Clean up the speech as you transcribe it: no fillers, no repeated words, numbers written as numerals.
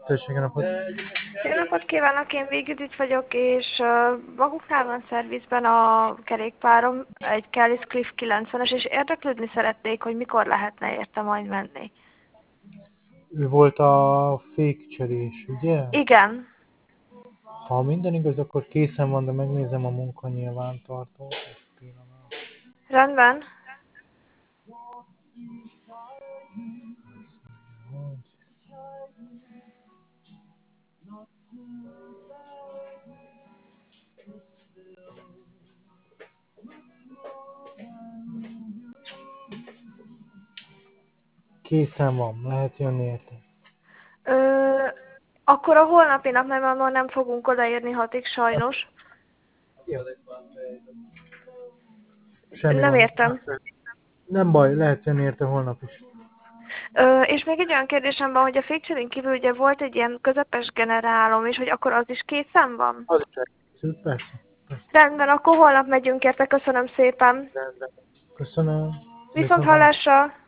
Tessék, napot! Jó napot kívánok, én Végüdit vagyok, és maguknál van szervizben a kerékpárom, egy Kelly Cliff 90-es, és érdeklődni szeretnék, hogy mikor lehetne érte majd menni. Ő volt a fékcserés, ugye? Igen. Ha minden igaz, akkor készen van, de megnézem a munkanyilvántartót. Egy pillanat. Rendben. Készen van, lehet jönni érte. Ö, akkor a holnapi nap, mert ma nem fogunk odaérni 6-ig sajnos. Jó. Semmi Nem gond. értem. Nem baj, lehet jönni érte holnap is. És még egy olyan kérdésem van, hogy a fékcserén kívül ugye volt egy ilyen közepes generálom, és hogy akkor az is készen van? Az is elkészült, persze. Rendben, akkor holnap megyünk érte, köszönöm szépen. Rendben. Köszönöm. Viszont hallásra!